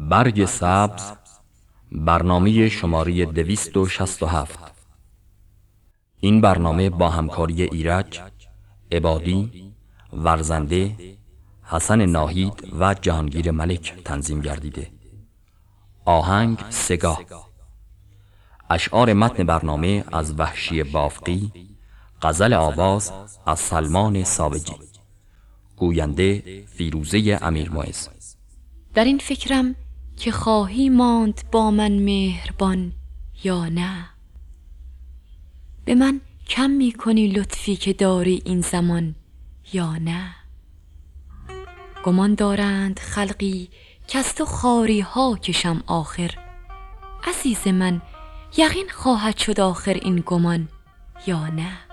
برگ سبز، برنامه شماره 267. این برنامه با همکاری ایرج، عبادی، ورزنده، حسن ناهید و جهانگیر ملک تنظیم گردیده. آهنگ سگاه. اشعار متن برنامه از وحشی بافقی، غزل آواز از سلمان ساوجی، گوینده فیروزه امیرمعز. در این فکرم که خواهی ماند با من مهربان یا نه. به من کم می کنی لطفی که داری این زمان یا نه. گمان دارند خلقی که از تو خواری ها کشم آخر. عزیز من یقین خواهد شد آخر این گمان یا نه.